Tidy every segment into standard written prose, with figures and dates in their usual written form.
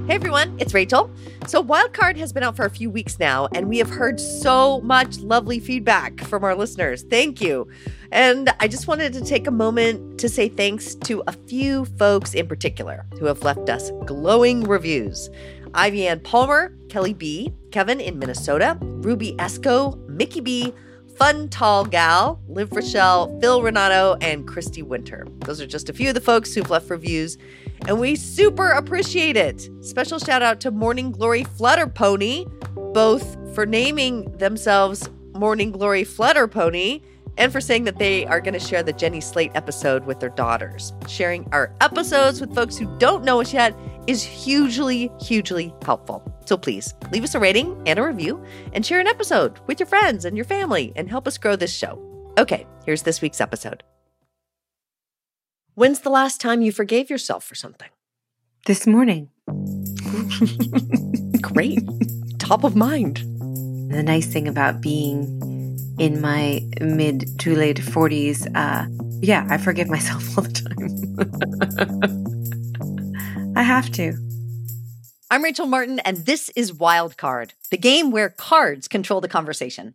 Hey everyone, it's Rachel. So Wildcard has been out for a few weeks now, and we have heard so much lovely feedback from our listeners. Thank you. And I just wanted to take a moment to say thanks to a few folks in particular who have left us glowing reviews. Ivy Ann Palmer, Kelly B., Kevin in Minnesota, Ruby Esco, Mickey B., Fun Tall Gal, Liv Rochelle, Phil Renato, and Christy Winter. Those are just a few of the folks who've left reviews, and we super appreciate it. Special shout out to Morning Glory Flutter Pony, both for naming themselves Morning Glory Flutter Pony and for saying that they are going to share the Jenny Slate episode with their daughters. Sharing our episodes with folks who don't know us yet is hugely, hugely helpful. So please leave us a rating and a review and share an episode with your friends and your family and help us grow this show. Okay, here's this week's episode. When's the last time you forgave yourself for something? This morning. Great. Top of mind. The nice thing about being in my mid to late 40s, I forgive myself all the time. I have to. I'm Rachel Martin, and this is Wildcard, the game where cards control the conversation.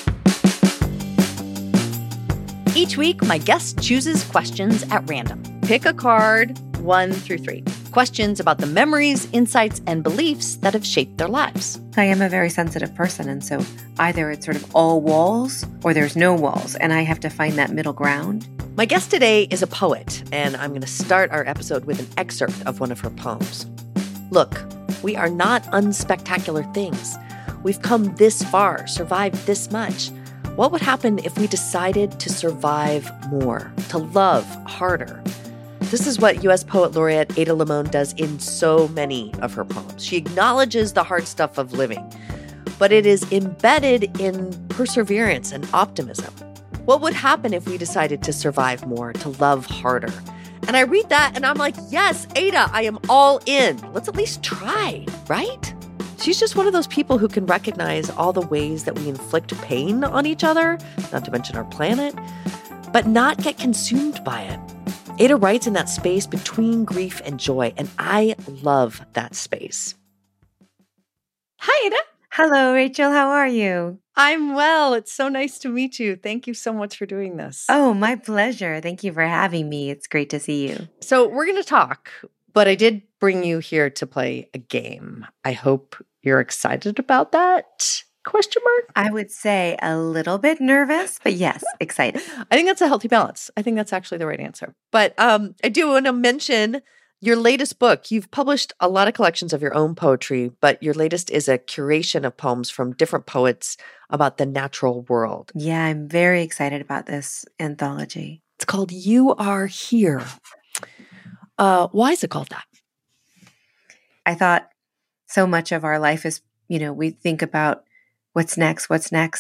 Each week, my guest chooses questions at random. Pick a card, 1 through 3. Questions about the memories, insights, and beliefs that have shaped their lives. I am a very sensitive person, and so either it's sort of all walls or there's no walls, and I have to find that middle ground. My guest today is a poet, and I'm going to start our episode with an excerpt of one of her poems. Look, we are not unspectacular things. We've come this far, survived this much. What would happen if we decided to survive more, to love harder? This is what U.S. Poet Laureate Ada Limon does in so many of her poems. She acknowledges the hard stuff of living, but it is embedded in perseverance and optimism. What would happen if we decided to survive more, to love harder? And I read that and I'm like, yes, Ada, I am all in. Let's at least try, right? She's just one of those people who can recognize all the ways that we inflict pain on each other, not to mention our planet, but not get consumed by it. Ada writes in that space between grief and joy, and I love that space. Hi, Ada. Hello, Rachel. How are you? I'm well. It's so nice to meet you. Thank you so much for doing this. Oh, my pleasure. Thank you for having me. It's great to see you. So we're going to talk, but I did bring you here to play a game. I hope you're excited about that? Question mark? I would say a little bit nervous, but yes, excited. I think that's a healthy balance. I think that's actually the right answer. But I do want to mention your latest book. You've published a lot of collections of your own poetry, but your latest is a curation of poems from different poets about the natural world. Yeah, I'm very excited about this anthology. It's called You Are Here. Why is it called that? I thought so much of our life is, we think about what's next.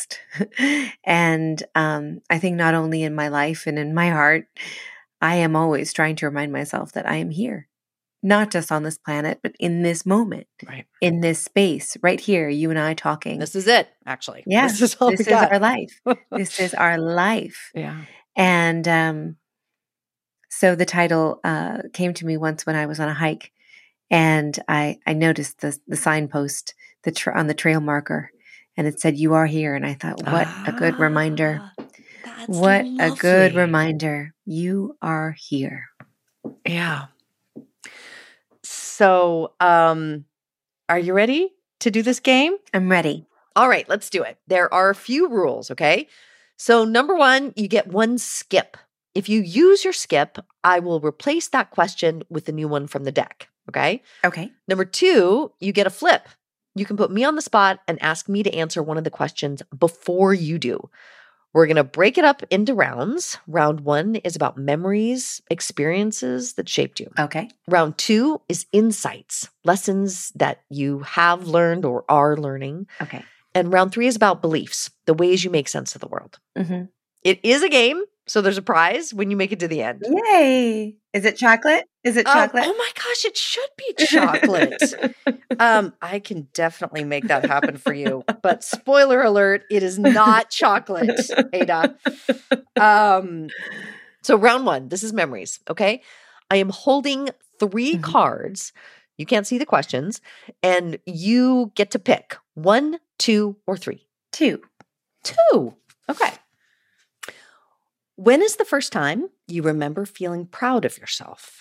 And I think not only in my life and in my heart, I am always trying to remind myself that I am here, not just on this planet, but in this moment, right? In this space, right here, you and I talking. This is it, actually. Yeah, this is our life. This is our life. Yeah. And so the title came to me once when I was on a hike, and I noticed the signpost on the trail marker, and it said, "You are here." And I thought, what a good reminder. What lovely. A good reminder. You are here. Yeah. So, are you ready to do this game? I'm ready. All right, let's do it. There are a few rules, okay? So, number 1, you get 1 skip. If you use your skip, I will replace that question with a new one from the deck, okay? Okay. Number 2, you get a flip. You can put me on the spot and ask me to answer one of the questions before you do. We're going to break it up into rounds. Round 1 is about memories, experiences that shaped you. Okay. Round 2 is insights, lessons that you have learned or are learning. Okay. And round 3 is about beliefs, the ways you make sense of the world. Mm-hmm. It is a game, so there's a prize when you make it to the end. Yay! Is it chocolate? Is it chocolate? Oh my gosh, it should be chocolate. I can definitely make that happen for you. But spoiler alert, it is not chocolate, Ada. So round 1, this is memories, okay? I am holding 3 cards You can't see the questions. And you get to pick 1, 2, or 3. 2. 2. Okay. When is the first time you remember feeling proud of yourself?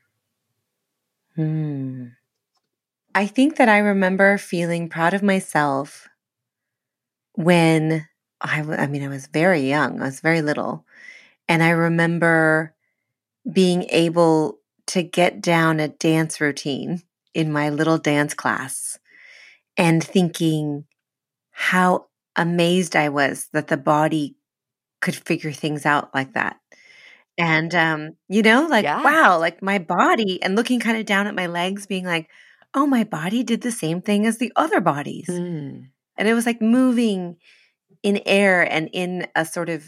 I think that I remember feeling proud of myself when I was very young. I was very little. And I remember being able to get down a dance routine in my little dance class and thinking how amazed I was that the body could figure things out like that. And, Yeah. wow, like my body, and looking kind of down at my legs, being like, oh, my body did the same thing as the other bodies. Mm. And it was like moving in air and in a sort of,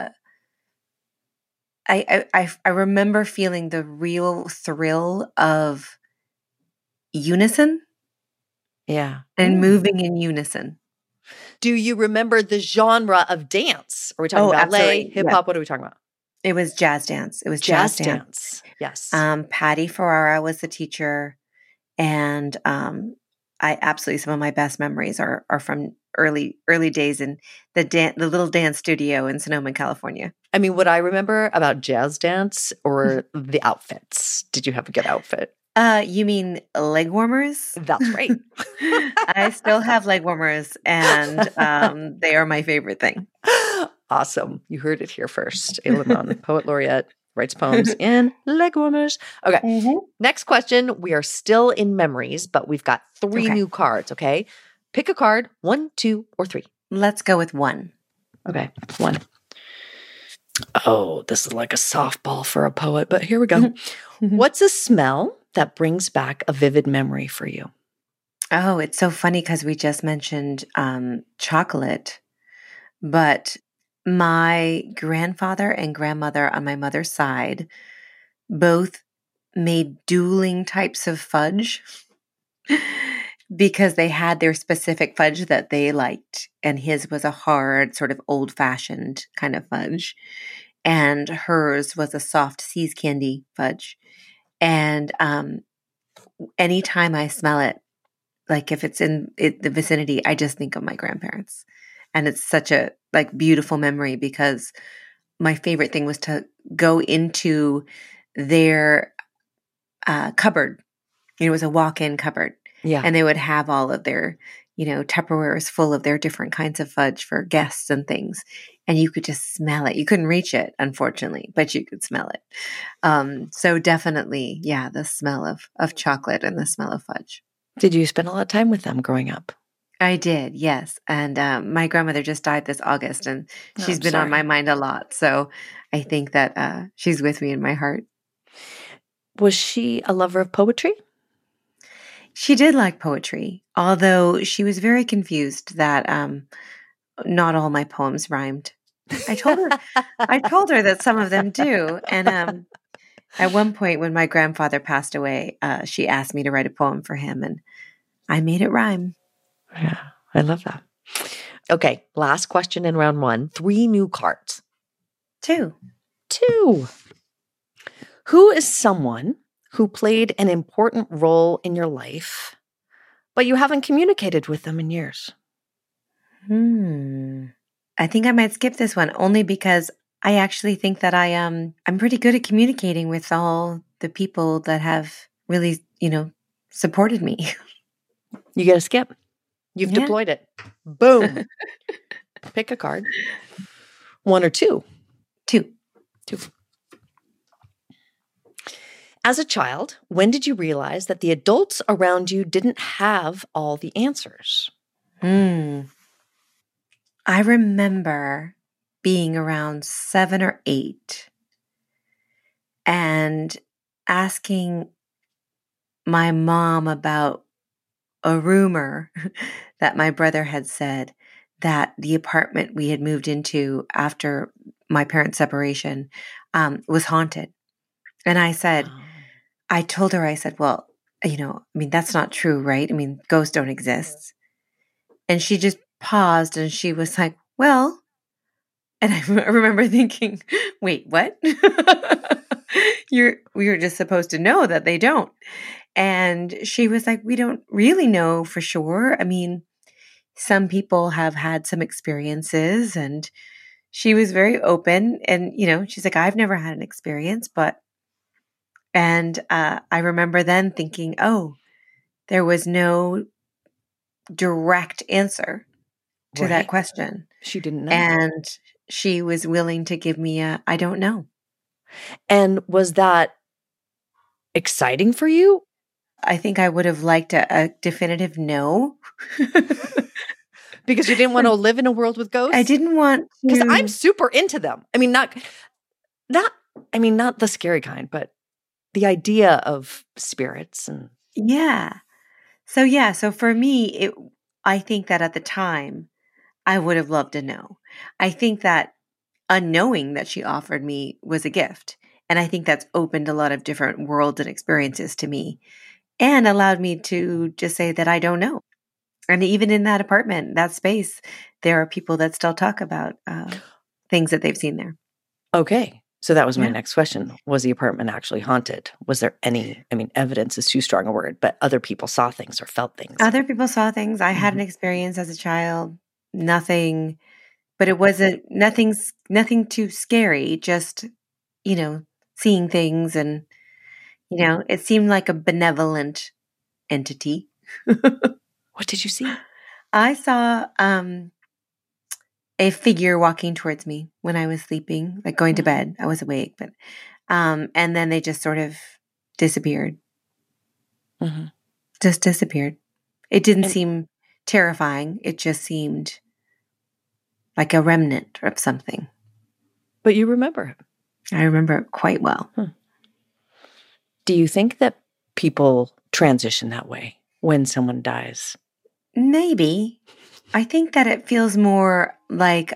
I remember feeling the real thrill of unison Yeah. and moving in unison. Do you remember the genre of dance? Are we talking ballet, absolutely. hip hop? What are we talking about? It was jazz dance. It was Jazz jazz dance. dance. Yes. Patty Ferrara was the teacher, and I absolutely, some of my best memories are from early days in the little dance studio in Sonoma, California. I mean, what I remember about jazz dance or the outfits. Did you have a good outfit? You mean leg warmers? That's right. I still have leg warmers, and they are my favorite thing. Awesome. You heard it here first. Ayla Mountain, poet laureate, writes poems in leg warmers. Okay. Mm-hmm. Next question. We are still in memories, but we've got 3 new cards. Okay. Pick a card, 1, 2, or 3. Let's go with 1. Okay. 1. Oh, this is like a softball for a poet, but here we go. What's a smell that brings back a vivid memory for you? Oh, it's so funny because we just mentioned chocolate, but my grandfather and grandmother on my mother's side both made dueling types of fudge because they had their specific fudge that they liked. And his was a hard, sort of old-fashioned kind of fudge. And hers was a soft See's candy fudge. And anytime I smell it, like if it's in the vicinity, I just think of my grandparents. And it's such a beautiful memory because my favorite thing was to go into their cupboard. It was a walk-in cupboard. Yeah. And they would have all of their, Tupperwares full of their different kinds of fudge for guests and things. And you could just smell it. You couldn't reach it, unfortunately, but you could smell it. So definitely, yeah, the smell of chocolate and the smell of fudge. Did you spend a lot of time with them growing up? I did, yes. And my grandmother just died this August, and she's been on my mind a lot. So I think that she's with me in my heart. Was she a lover of poetry? She did like poetry, although she was very confused that not all my poems rhymed. I told her that some of them do. And at one point when my grandfather passed away, she asked me to write a poem for him, and I made it rhyme. Yeah, I love that. Okay, last question in round 1. 3 new cards. 2. Who is someone who played an important role in your life, but you haven't communicated with them in years? I think I might skip this one only because I actually think that I'm pretty good at communicating with all the people that have really, supported me. You get a skip. You've deployed it. Boom. Pick a card. 1 or 2? 2. As a child, when did you realize that the adults around you didn't have all the answers? I remember being around 7 or 8 and asking my mom about a rumor that my brother had said that the apartment we had moved into after my parents' separation was haunted. And I said, I told her, I said, well, that's not true, right? Ghosts don't exist. And she just paused and she was like, well, and I remember thinking, wait, what? We were just supposed to know that they don't. And she was like, we don't really know for sure. I mean, some people have had some experiences, and she was very open. And, she's like, I've never had an experience, and I remember then thinking, oh, there was no direct answer to that question. She didn't know. And she was willing to give me I don't know. And was that exciting for you? I think I would have liked a definitive no. Because you didn't want to live in a world with ghosts? I didn't want to. Because I'm super into them. I mean, not the scary kind, but the idea of spirits and Yeah. So for me, I think that at the time, I would have loved to know. I think that unknowing that she offered me was a gift. And I think that's opened a lot of different worlds and experiences to me and allowed me to just say that I don't know. And even in that apartment, that space, there are people that still talk about things that they've seen there. Okay. So that was my next question. Was the apartment actually haunted? Was there any, evidence is too strong a word, but other people saw things or felt things? Other people saw things. I had an experience as a child. Nothing, but it wasn't nothing too scary. Just, seeing things, and, it seemed like a benevolent entity. What did you see? I saw a figure walking towards me when I was sleeping, like going to bed. I was awake, but and then they just sort of disappeared. Mm-hmm. Just disappeared. It didn't seem terrifying. It just seemed like a remnant of something. But you remember it. I remember it quite well. Do you think that people transition that way when someone dies? Maybe. I think that it feels more like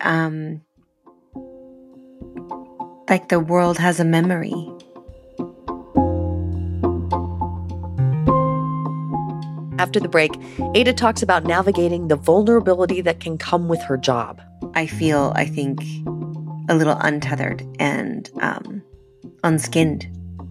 the world has a memory. After the break, Ada talks about navigating the vulnerability that can come with her job. I think, a little untethered and unskinned.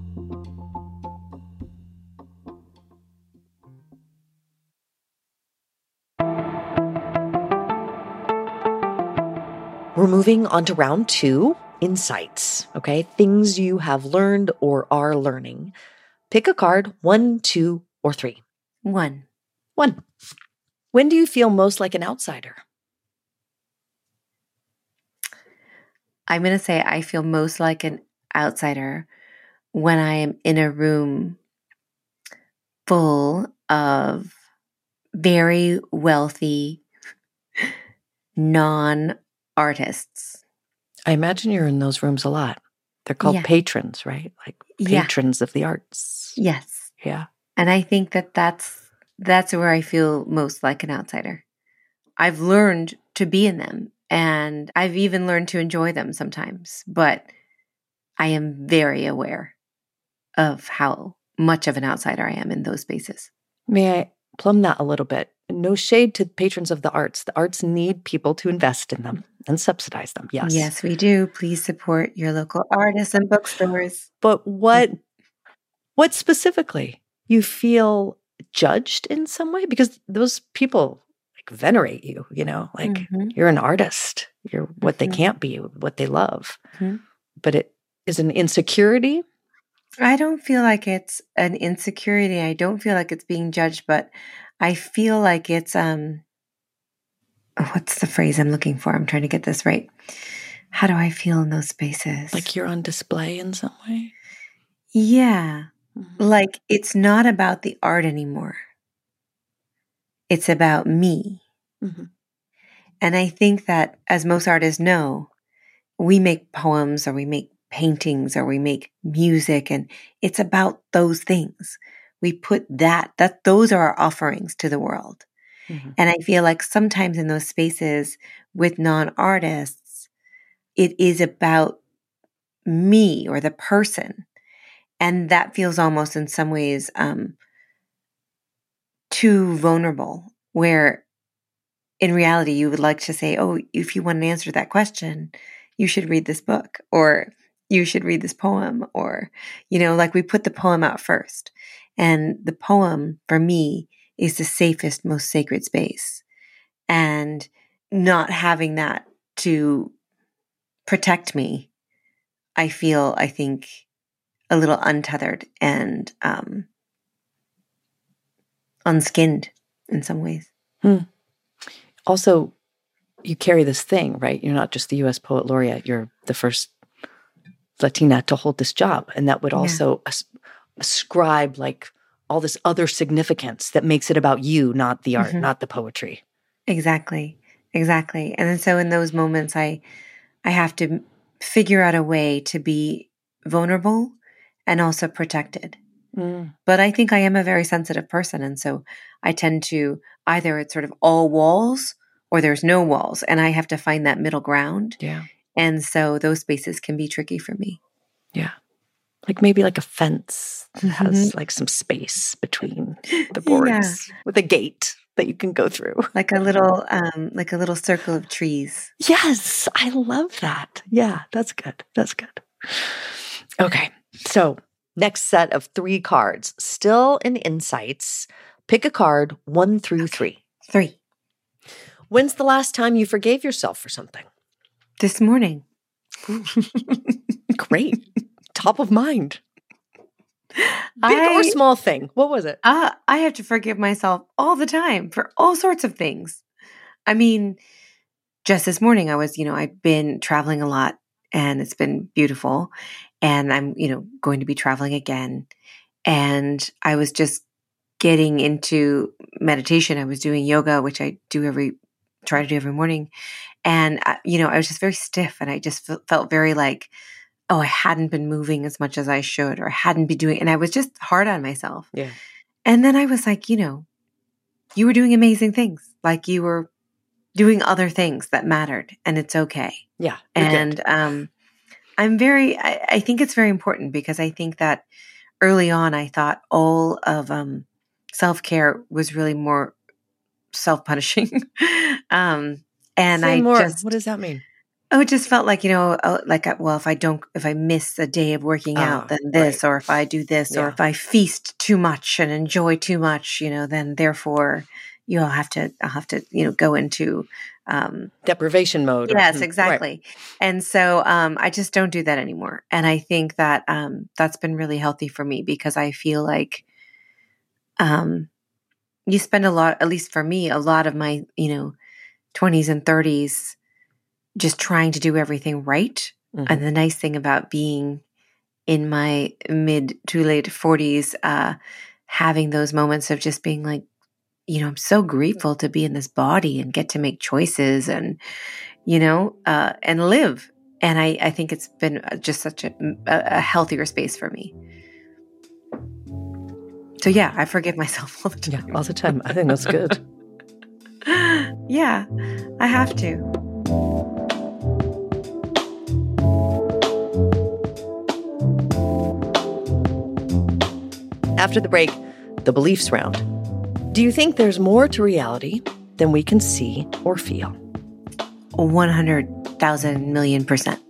We're moving on to round 2, insights, okay? Things you have learned or are learning. Pick a card, 1, 2, or 3. 1. When do you feel most like an outsider? I'm going to say I feel most like an outsider when I am in a room full of very wealthy non-artists. I imagine you're in those rooms a lot. They're called patrons, right? Like patrons of the arts. Yes. Yeah. And I think that that's where I feel most like an outsider. I've learned to be in them, and I've even learned to enjoy them sometimes, but I am very aware of how much of an outsider I am in those spaces. May I plumb that a little bit? No shade to patrons of the arts. The arts need people to invest in them and subsidize them. Yes. Yes, we do. Please support your local artists and bookstores. But what specifically? You feel judged in some way? Because those people venerate you, you're an artist. You're what they can't be, what they love. But it is an insecurity. I don't feel like it's an insecurity. I don't feel like it's being judged, but I feel like it's, what's the phrase I'm looking for? I'm trying to get this right. How do I feel in those spaces? Like you're on display in some way? Yeah. Like it's not about the art anymore. It's about me. And I think that, as most artists know, we make poems or we make paintings or we make music, and it's about those things. We put those are our offerings to the world. And I feel like sometimes in those spaces with non-artists, it is about me or the person. And that feels almost in some ways too vulnerable, where in reality you would like to say, oh, if you want an answer to that question, you should read this book, or you should read this poem, or, like we put the poem out first. And the poem for me is the safest, most sacred space. And not having that to protect me, I think, a little untethered and unskinned in some ways. Also, you carry this thing, right? You're not just the U.S. Poet Laureate. You're the first Latina to hold this job. And that would also ascribe like all this other significance that makes it about you, not the art, not the poetry. Exactly. And then so in those moments, I have to figure out a way to be vulnerable and also protected. But I think I am a very sensitive person. And so I tend to either it's sort of all walls or there's no walls. And I have to find that middle ground. Yeah. And so those spaces can be tricky for me. Yeah. Like maybe like a fence that has like some space between the boards with a gate that you can go through. Like a little circle of trees. Yes. I love that. Yeah. That's good. Okay. So next set of 3 cards, still in insights. Pick a card 1 through 3. 3. When's the last time you forgave yourself for something? This morning. Great. Top of mind. Big or small thing. What was it? I have to forgive myself all the time for all sorts of things. I mean, just this morning I've been traveling a lot and it's been beautiful. And I'm, going to be traveling again. And I was just getting into meditation. I was doing yoga, which I try to do every morning. And, I was just very stiff and I just felt very like, I hadn't been moving as much as I should or hadn't been doing. And I was just hard on myself. Yeah. And then I was like, you were doing amazing things. Like you were doing other things that mattered and it's okay. Yeah. And, I think it's very important because I think that early on I thought all of self-care was really more self-punishing. And what does that mean? Oh, it just felt like, if I miss a day of working out, then this, or if I do this, or if I feast too much and enjoy too much, then therefore I'll have to, go into deprivation mode. Yes, exactly. Right. And so I just don't do that anymore. And I think that that's been really healthy for me because I feel like you spend a lot, at least for me, a lot of my, 20s and 30s just trying to do everything right. And the nice thing about being in my mid to late 40s, having those moments of just being like, I'm so grateful to be in this body and get to make choices and, and live. And I think it's been just such a healthier space for me. So yeah, I forgive myself all the time. Yeah, all the time. I think that's good. Yeah, I have to. After the break, the beliefs round. Do you think there's more to reality than we can see or feel? 100,000 million %.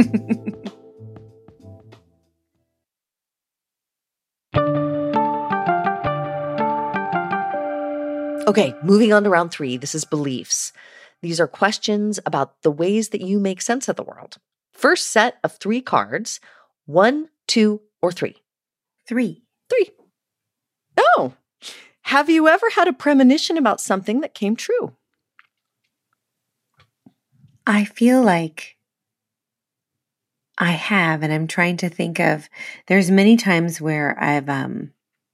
Okay, moving on to round 3. This is beliefs. These are questions about the ways that you make sense of the world. First set of 3 cards, 1, 2, or 3. 3. Oh, have you ever had a premonition about something that came true? I feel like I have, and I'm trying to think of, there's many times where I'm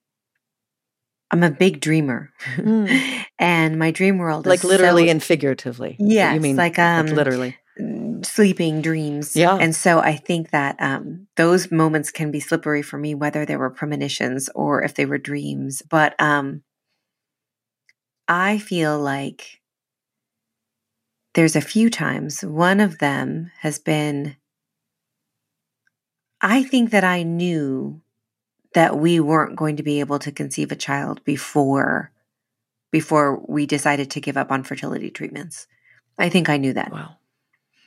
a big dreamer and my dream world like is literally and figuratively. Yes, you mean like literally sleeping dreams. Yeah. And so I think that those moments can be slippery for me, whether they were premonitions or if they were dreams. But I feel like there's a few times. One of them has been, I think that I knew that we weren't going to be able to conceive a child before we decided to give up on fertility treatments. I think I knew that. Wow.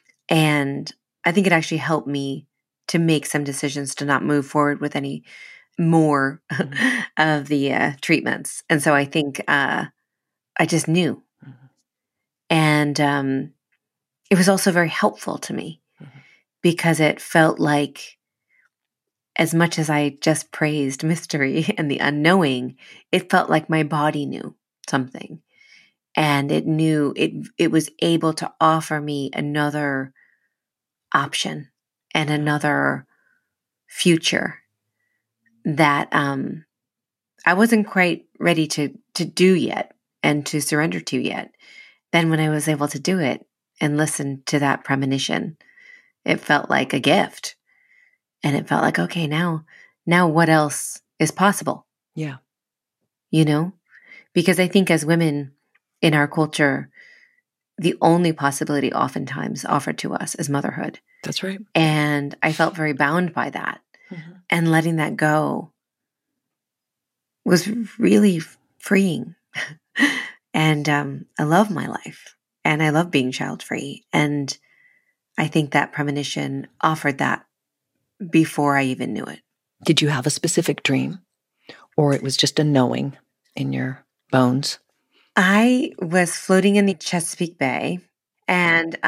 And I think it actually helped me to make some decisions to not move forward with any more of the treatments. And so I think I just knew. And it was also very helpful to me because it felt like, as much as I just praised mystery and the unknowing, it felt like my body knew something. And it knew it was able to offer me another option and another future that I wasn't quite ready to do yet and to surrender to yet. Then when I was able to do it and listen to that premonition, it felt like a gift. And it felt like, okay, now what else is possible? Yeah. You know? Because I think as women in our culture, the only possibility oftentimes offered to us is motherhood. That's right. And I felt very bound by that. And letting that go was really freeing. And I love my life. And I love being child-free. And I think that premonition offered that before I even knew it. Did you have a specific dream? Or it was just a knowing in your bones? I was floating in the Chesapeake Bay, and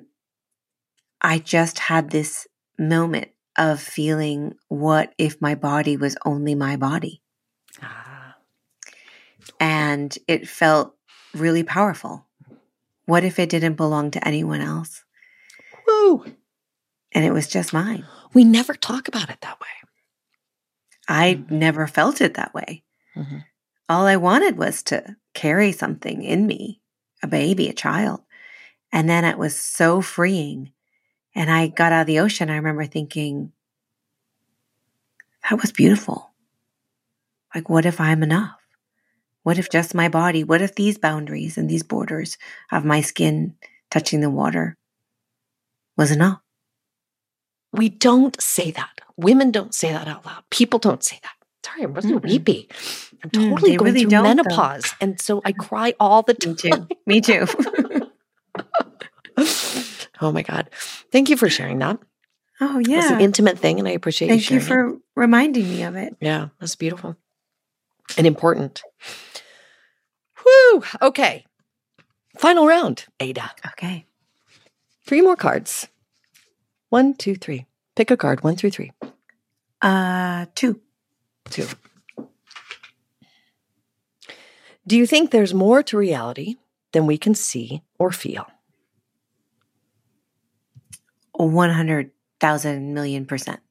I just had this moment of feeling, what if my body was only my body? And it felt really powerful. What if it didn't belong to anyone else? Woo! And it was just mine. We never talk about it that way. I never felt it that way. All I wanted was to carry something in me, a baby, a child. And then it was so freeing. And I got out of the ocean. I remember thinking, that was beautiful. Like, what if I'm enough? What if just my body? What if these boundaries and these borders of my skin touching the water was enough? We don't say that. Women don't say that out loud. People don't say that. Sorry, I'm really weepy. I'm totally going really through menopause. And so I cry all the time. Me too. Oh my God. Thank you for sharing that. Oh, yeah. It's an intimate thing, and I appreciate you sharing it. Thank you for reminding me of it. Yeah, that's beautiful and important. Whew. Okay. Final round, Ada. Okay. 3 more cards. 1, 2, 3. Pick a card, 1 through 3. 2. 2. Do you think there's more to reality than we can see or feel? 100,000 million %.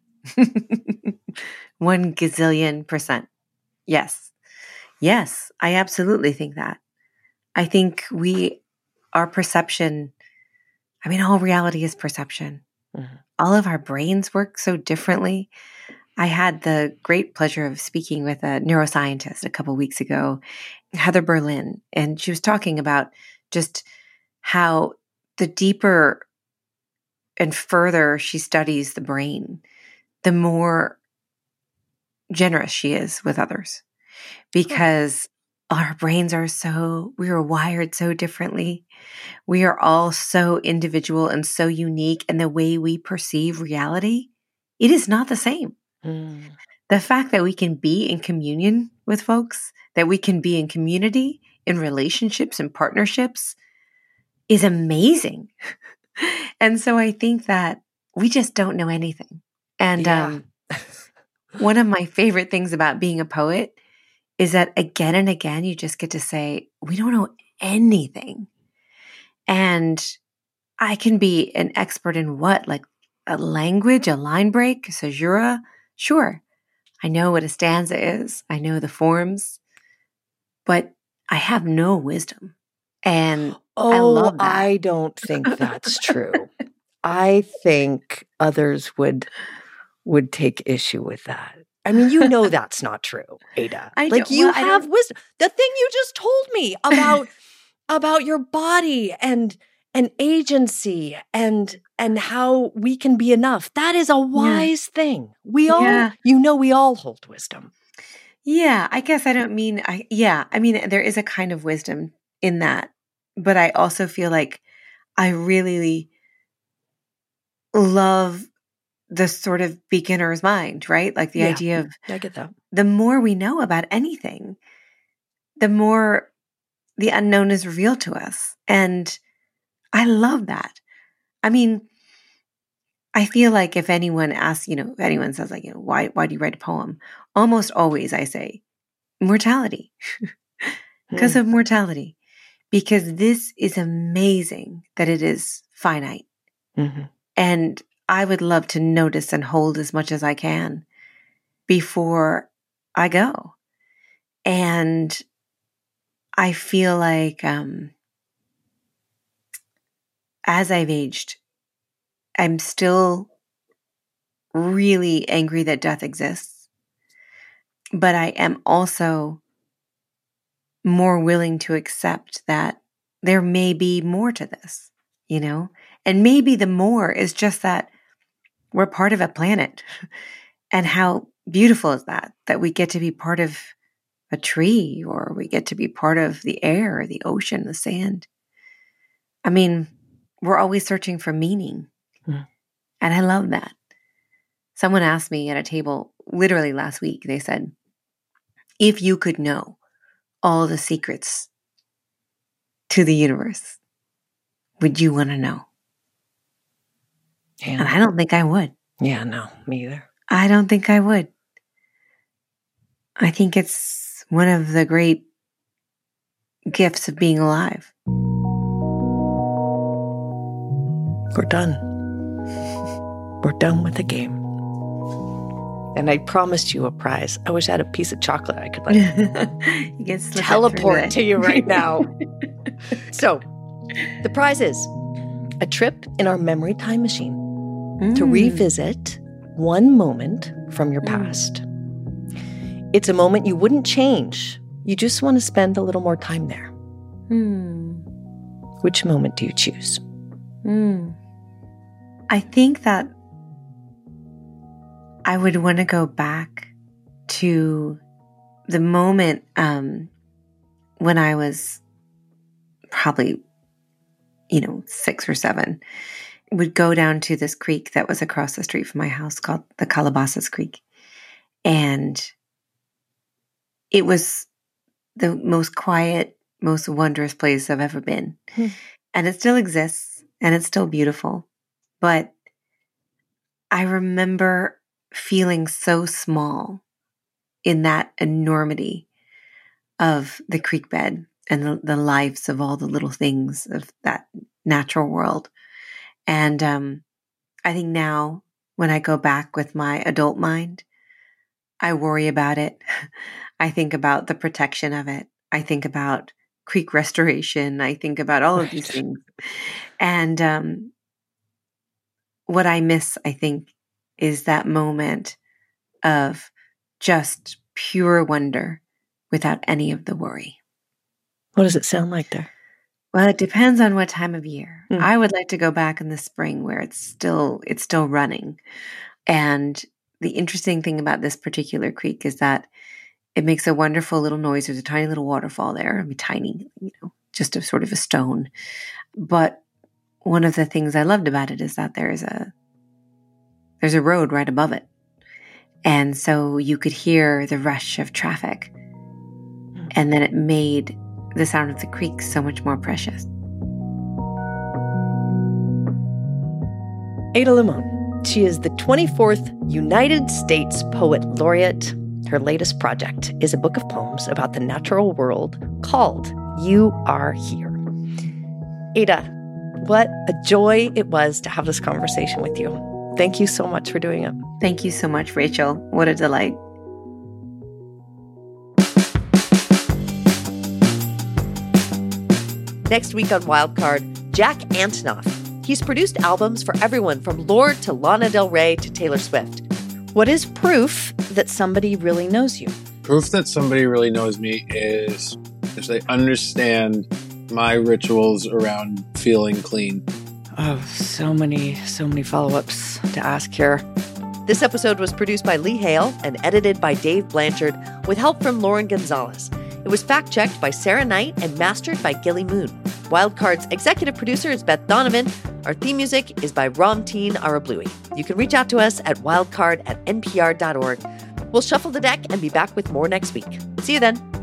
1 gazillion %. Yes. Yes, I absolutely think that. I think our perception, all reality is perception. All of our brains work so differently. I had the great pleasure of speaking with a neuroscientist a couple weeks ago, Heather Berlin, and she was talking about just how the deeper and further she studies the brain, the more generous she is with others, because our brains we are wired so differently. We are all so individual and so unique, and the way we perceive reality, it is not the same. The fact that we can be in communion with folks, that we can be in community, in relationships and partnerships is amazing. And so I think that we just don't know anything. And one of my favorite things about being a poet is that again and again, you just get to say, we don't know anything. And I can be an expert in what? Like a language, a line break, caesura? Sure. I know what a stanza is. I know the forms, but I have no wisdom. And I love that. I don't think that's true. I think others would take issue with that. That's not true, Ada. You have wisdom. The thing you just told me about your body and agency and how we can be enough. That is a wise thing. We all hold wisdom. Yeah, I guess I don't mean there is a kind of wisdom in that, but I also feel like I really love the sort of beginner's mind, right? Like the idea of I get that. The more we know about anything, the more the unknown is revealed to us. And I love that. I mean, I feel like if anyone asks, if anyone says like, why do you write a poem? Almost always I say, mortality. Because of mortality. Because this is amazing that it is finite. Mm-hmm. And I would love to notice and hold as much as I can before I go. And I feel like as I've aged, I'm still really angry that death exists. But I am also more willing to accept that there may be more to this, And maybe the more is just that we're part of a planet. And how beautiful is that we get to be part of a tree, or we get to be part of the air, the ocean, the sand. I mean, we're always searching for meaning. Mm. And I love that. Someone asked me at a table literally last week, they said, if you could know all the secrets to the universe, would you want to know? Yeah. And I don't think I would. Yeah, no, me either. I don't think I would. I think it's one of the great gifts of being alive. We're done. We're done with the game. And I promised you a prize. I wish I had a piece of chocolate I could you can teleport to you right now. So, the prize is a trip in our memory time machine to revisit one moment from your past. It's a moment you wouldn't change. You just want to spend a little more time there. Which moment do you choose? I think that I would want to go back to the moment when I was probably, 6 or 7. Would go down to this creek that was across the street from my house called the Calabasas Creek. And it was the most quiet, most wondrous place I've ever been. And it still exists, and it's still beautiful. But I remember feeling so small in that enormity of the creek bed and the lives of all the little things of that natural world. And I think now when I go back with my adult mind, I worry about it. I think about the protection of it. I think about creek restoration. I think about all of these things. And what I miss, I think, is that moment of just pure wonder without any of the worry. What does it sound like there? Well, it depends on what time of year. I would like to go back in the spring where it's still running. And the interesting thing about this particular creek is that it makes a wonderful little noise. There's a tiny little waterfall there. I mean, tiny, just a sort of a stone. But one of the things I loved about it is that there's a road right above it. And so you could hear the rush of traffic. And then it made the sound of the creek so much more precious. Ada Limon. She is the 24th United States Poet Laureate. Her latest project is a book of poems about the natural world called You Are Here. Ada, what a joy it was to have this conversation with you. Thank you so much for doing it. Thank you so much, Rachel. What a delight. Next week on Wildcard, Jack Antonoff. He's produced albums for everyone from Lorde to Lana Del Rey to Taylor Swift. What is proof that somebody really knows you? Proof that somebody really knows me is if they understand my rituals around feeling clean. Oh, so many follow-ups to ask here. This episode was produced by Lee Hale and edited by Dave Blanchard with help from Lauren Gonzalez. It was fact-checked by Sarah Knight and mastered by Gilly Moon. Wildcard's executive producer is Beth Donovan. Our theme music is by Ramteen Arablui. You can reach out to us at wildcard@npr.org. We'll shuffle the deck and be back with more next week. See you then.